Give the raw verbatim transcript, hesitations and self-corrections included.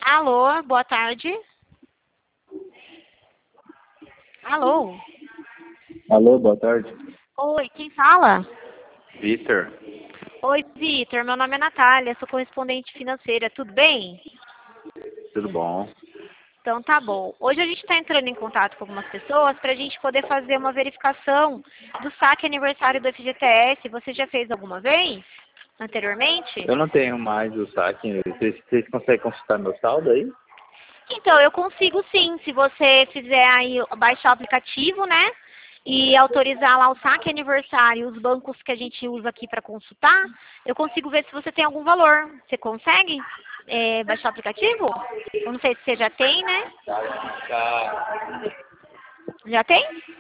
Alô, boa tarde. Alô. Alô, boa tarde. Oi, quem fala? Vitor. Oi, Vitor, meu nome é Natália, sou correspondente financeira, tudo bem? Tudo bom? Então tá bom. Hoje a gente está entrando em contato com algumas pessoas para a gente poder fazer uma verificação do saque aniversário do F G T S. Você já fez alguma vez? Anteriormente? Eu não tenho mais o saque. Vocês, vocês conseguem consultar meu saldo aí? Então, eu consigo sim, se você fizer aí, baixar o aplicativo, né? E autorizar lá o saque aniversário, os bancos que a gente usa aqui para consultar, eu consigo ver se você tem algum valor. Você consegue é, baixar o aplicativo? Eu não sei se você já tem, né? Tá. Já tem?